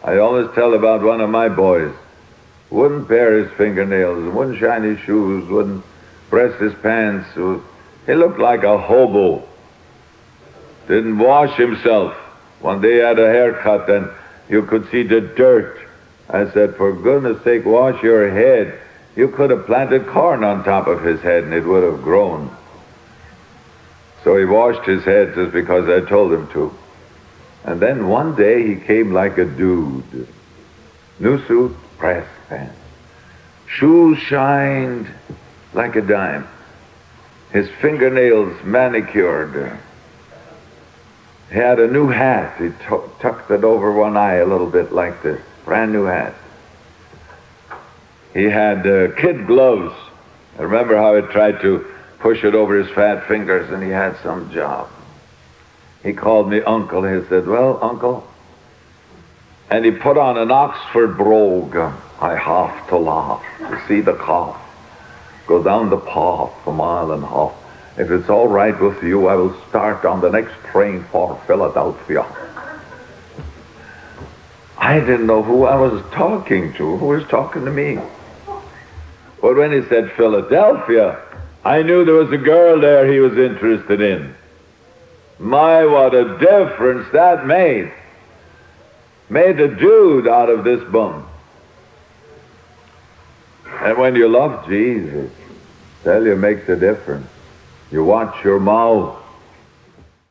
I always tell about one of my boys. Wouldn't pare his fingernails, wouldn't shine his shoes, wouldn't press his pants. He looked like a hobo. Didn't wash himself. One day he had a haircut and you could see the dirt. I said, for goodness sake, wash your head. You could have planted corn on top of his head and it would have grown. So he washed his head just because I told him to. And then one day he came like a dude. New suit, press pants. Shoes shined like a dime. His fingernails manicured. He had a new hat. He tucked it over one eye a little bit like this. Brand new hat. He had kid gloves. I remember how he tried to push it over his fat fingers, and he had some job. He called me uncle. He said, well, uncle, and he put on an Oxford brogue. I have to laugh to see the cough go down the path a mile and a half. If it's all right with you, I will start on the next train for Philadelphia. I didn't know who I was talking to. Who was talking to me? But when he said Philadelphia, I knew there was a girl there he was interested in. My, what a difference that made. Made a dude out of this bum. And when you love Jesus, tell you, makes a difference. You watch your mouth.